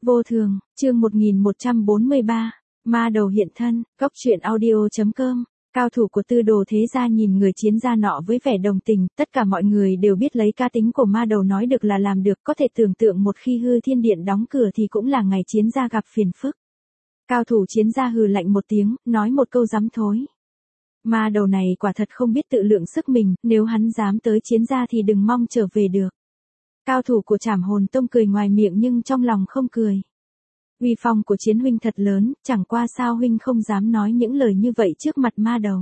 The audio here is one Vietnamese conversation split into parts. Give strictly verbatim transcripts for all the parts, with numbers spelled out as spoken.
Vô thường, chương một nghìn một trăm bốn mươi ba, ma đầu hiện thân, góc truyện audio.com. Cao thủ của Tư Đồ thế gia nhìn người chiến gia nọ với vẻ đồng tình, tất cả mọi người đều biết lấy cá tính của ma đầu nói được là làm được, có thể tưởng tượng một khi hư thiên điện đóng cửa thì cũng là ngày chiến gia gặp phiền phức. Cao thủ chiến gia hừ lạnh một tiếng, nói một câu dám thối. Ma đầu này quả thật không biết tự lượng sức mình, nếu hắn dám tới chiến gia thì đừng mong trở về được. Cao thủ của Trảm Hồn Tông cười ngoài miệng nhưng trong lòng không cười. Uy phong của Chiến huynh thật lớn, chẳng qua sao huynh không dám nói những lời như vậy trước mặt ma đầu.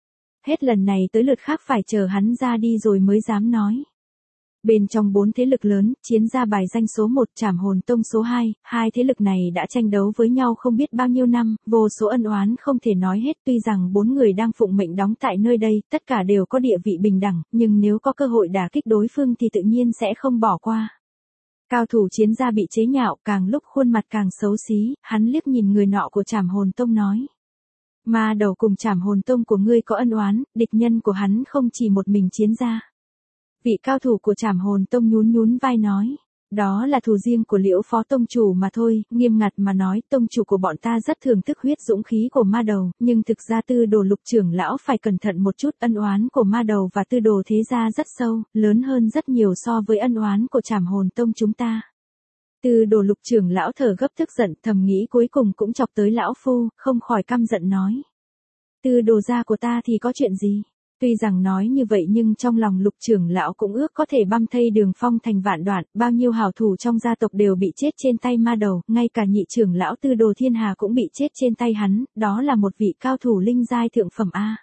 Hết lần này tới lượt khác phải chờ hắn ra đi rồi mới dám nói. Bên trong bốn thế lực lớn, Chiến gia bài danh số một, Trảm Hồn Tông số hai, hai thế lực này đã tranh đấu với nhau không biết bao nhiêu năm, vô số ân oán không thể nói hết. Tuy rằng bốn người đang phụng mệnh đóng tại nơi đây, tất cả đều có địa vị bình đẳng, nhưng nếu có cơ hội đả kích đối phương thì tự nhiên sẽ không bỏ qua. Cao thủ Chiến gia bị chế nhạo, càng lúc khuôn mặt càng xấu xí, hắn liếc nhìn người nọ của Trảm Hồn Tông nói. Ma đầu cùng Trảm Hồn Tông của ngươi có ân oán, địch nhân của hắn không chỉ một mình Chiến gia. Vị cao thủ của Trảm Hồn Tông nhún nhún vai nói, đó là thù riêng của Liễu Phó Tông chủ mà thôi, nghiêm ngặt mà nói, tông chủ của bọn ta rất thưởng thức huyết dũng khí của ma đầu, nhưng thực ra Tư Đồ Lục trưởng lão phải cẩn thận một chút, ân oán của ma đầu và Tư Đồ thế gia rất sâu, lớn hơn rất nhiều so với ân oán của Trảm Hồn Tông chúng ta. Tư Đồ Lục trưởng lão thở gấp tức giận, thầm nghĩ cuối cùng cũng chọc tới lão phu, không khỏi căm giận nói. Tư Đồ gia của ta thì có chuyện gì? Tuy rằng nói như vậy nhưng trong lòng Lục trưởng lão cũng ước có thể băm thây Đường Phong thành vạn đoạn, bao nhiêu hảo thủ trong gia tộc đều bị chết trên tay ma đầu, ngay cả nhị trưởng lão Tư Đồ Thiên Hà cũng bị chết trên tay hắn, đó là một vị cao thủ linh giai thượng phẩm a.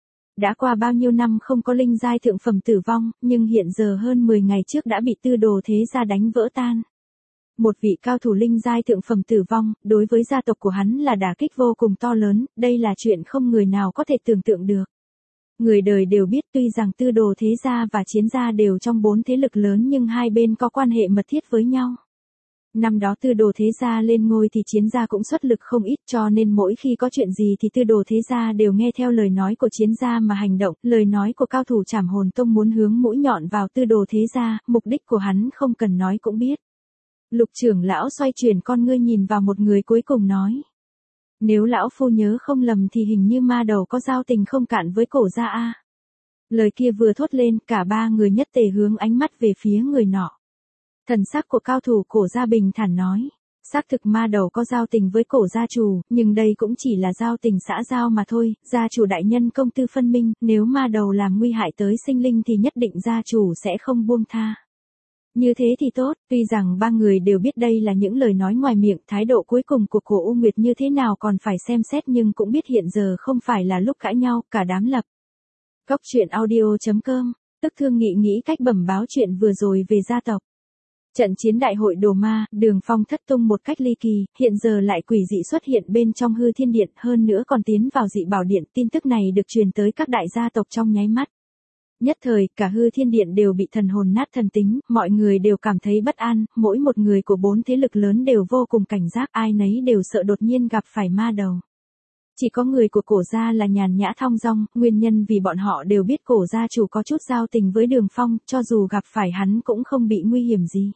Đã qua bao nhiêu năm không có linh giai thượng phẩm tử vong, nhưng hiện giờ hơn mười ngày trước đã bị Tư Đồ thế gia đánh vỡ tan. Một vị cao thủ linh giai thượng phẩm tử vong, đối với gia tộc của hắn là đả kích vô cùng to lớn, đây là chuyện không người nào có thể tưởng tượng được. Người đời đều biết tuy rằng Tư Đồ thế gia và Chiến gia đều trong bốn thế lực lớn nhưng hai bên có quan hệ mật thiết với nhau. Năm đó Tư Đồ thế gia lên ngôi thì Chiến gia cũng xuất lực không ít, cho nên mỗi khi có chuyện gì thì Tư Đồ thế gia đều nghe theo lời nói của Chiến gia mà hành động. Lời nói của cao thủ Trảm Hồn Tông muốn hướng mũi nhọn vào Tư Đồ thế gia, mục đích của hắn không cần nói cũng biết. Lục trưởng lão xoay chuyển con ngươi nhìn vào một người cuối cùng nói. Nếu lão phu nhớ không lầm thì hình như ma đầu có giao tình không cạn với Cổ gia a. Lời kia vừa thốt lên, cả ba người nhất tề hướng ánh mắt về phía người nọ. Thần sắc của cao thủ Cổ gia bình thản nói, xác thực ma đầu có giao tình với Cổ gia chủ, nhưng đây cũng chỉ là giao tình xã giao mà thôi, gia chủ đại nhân công tư phân minh, nếu ma đầu làm nguy hại tới sinh linh thì nhất định gia chủ sẽ không buông tha. Như thế thì tốt, tuy rằng ba người đều biết đây là những lời nói ngoài miệng, thái độ cuối cùng của Cổ U Nguyệt như thế nào còn phải xem xét nhưng cũng biết hiện giờ không phải là lúc cãi nhau, cả đám lập. Góc truyện audio.com, tức thương nghị nghĩ cách bẩm báo chuyện vừa rồi về gia tộc. Trận chiến đại hội đồ ma, Đường Phong thất tung một cách ly kỳ, hiện giờ lại quỷ dị xuất hiện bên trong hư thiên điện, hơn nữa còn tiến vào dị bảo điện, tin tức này được truyền tới các đại gia tộc trong nháy mắt. Nhất thời, cả hư thiên điện đều bị thần hồn nát thần tính, mọi người đều cảm thấy bất an, mỗi một người của bốn thế lực lớn đều vô cùng cảnh giác, ai nấy đều sợ đột nhiên gặp phải ma đầu. Chỉ có người của Cổ gia là nhàn nhã thong dong, nguyên nhân vì bọn họ đều biết Cổ gia chủ có chút giao tình với Đường Phong, cho dù gặp phải hắn cũng không bị nguy hiểm gì.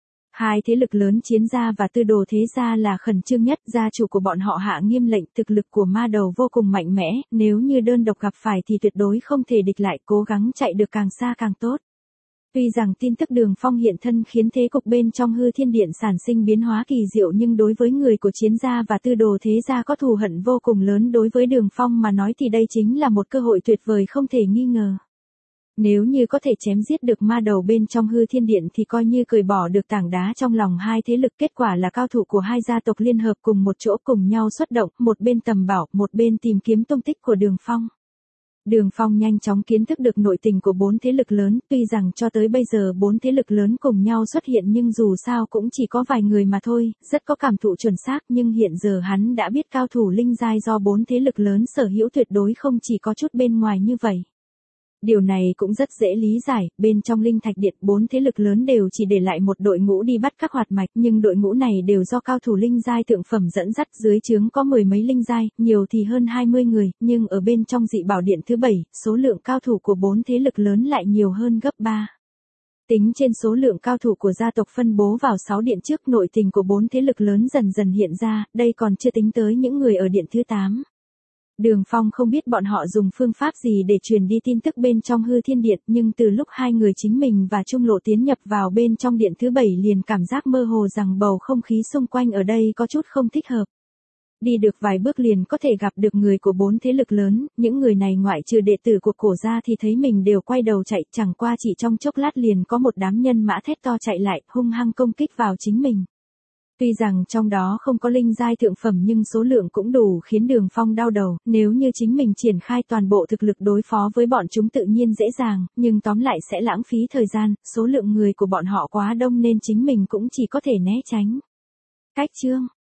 Hai thế lực lớn Chiến gia và Tư Đồ thế gia là khẩn trương nhất, gia chủ của bọn họ hạ nghiêm lệnh, thực lực của ma đầu vô cùng mạnh mẽ, nếu như đơn độc gặp phải thì tuyệt đối không thể địch lại, cố gắng chạy được càng xa càng tốt. Tuy rằng tin tức Đường Phong hiện thân khiến thế cục bên trong hư thiên điện sản sinh biến hóa kỳ diệu nhưng đối với người của Chiến gia và Tư Đồ thế gia có thù hận vô cùng lớn, đối với Đường Phong mà nói thì đây chính là một cơ hội tuyệt vời không thể nghi ngờ. Nếu như có thể chém giết được ma đầu bên trong hư thiên điện thì coi như cởi bỏ được tảng đá trong lòng hai thế lực, kết quả là cao thủ của hai gia tộc liên hợp cùng một chỗ cùng nhau xuất động, một bên tầm bảo, một bên tìm kiếm tung tích của Đường Phong. Đường Phong nhanh chóng kiến thức được nội tình của bốn thế lực lớn, tuy rằng cho tới bây giờ bốn thế lực lớn cùng nhau xuất hiện nhưng dù sao cũng chỉ có vài người mà thôi, rất có cảm thụ chuẩn xác, nhưng hiện giờ hắn đã biết cao thủ linh giai do bốn thế lực lớn sở hữu tuyệt đối không chỉ có chút bên ngoài như vậy. Điều này cũng rất dễ lý giải, bên trong linh thạch điện bốn thế lực lớn đều chỉ để lại một đội ngũ đi bắt các hoạt mạch, nhưng đội ngũ này đều do cao thủ linh giai thượng phẩm dẫn dắt, dưới trướng có mười mấy linh giai, nhiều thì hơn hai mươi người, nhưng ở bên trong dị bảo điện thứ bảy, số lượng cao thủ của bốn thế lực lớn lại nhiều hơn gấp ba. Tính trên số lượng cao thủ của gia tộc phân bố vào sáu điện trước, nội tình của bốn thế lực lớn dần dần hiện ra, đây còn chưa tính tới những người ở điện thứ tám. Đường Phong không biết bọn họ dùng phương pháp gì để truyền đi tin tức bên trong hư thiên điện, nhưng từ lúc hai người chính mình và Trung Lộ tiến nhập vào bên trong điện thứ bảy liền cảm giác mơ hồ rằng bầu không khí xung quanh ở đây có chút không thích hợp. Đi được vài bước liền có thể gặp được người của bốn thế lực lớn, những người này ngoại trừ đệ tử của cổ gia thì thấy mình đều quay đầu chạy, chẳng qua chỉ trong chốc lát liền có một đám nhân mã thét to chạy lại, hung hăng công kích vào chính mình. Tuy rằng trong đó không có linh giai thượng phẩm nhưng số lượng cũng đủ khiến Đường Phong đau đầu, nếu như chính mình triển khai toàn bộ thực lực đối phó với bọn chúng tự nhiên dễ dàng, nhưng tóm lại sẽ lãng phí thời gian, số lượng người của bọn họ quá đông nên chính mình cũng chỉ có thể né tránh. Cách chương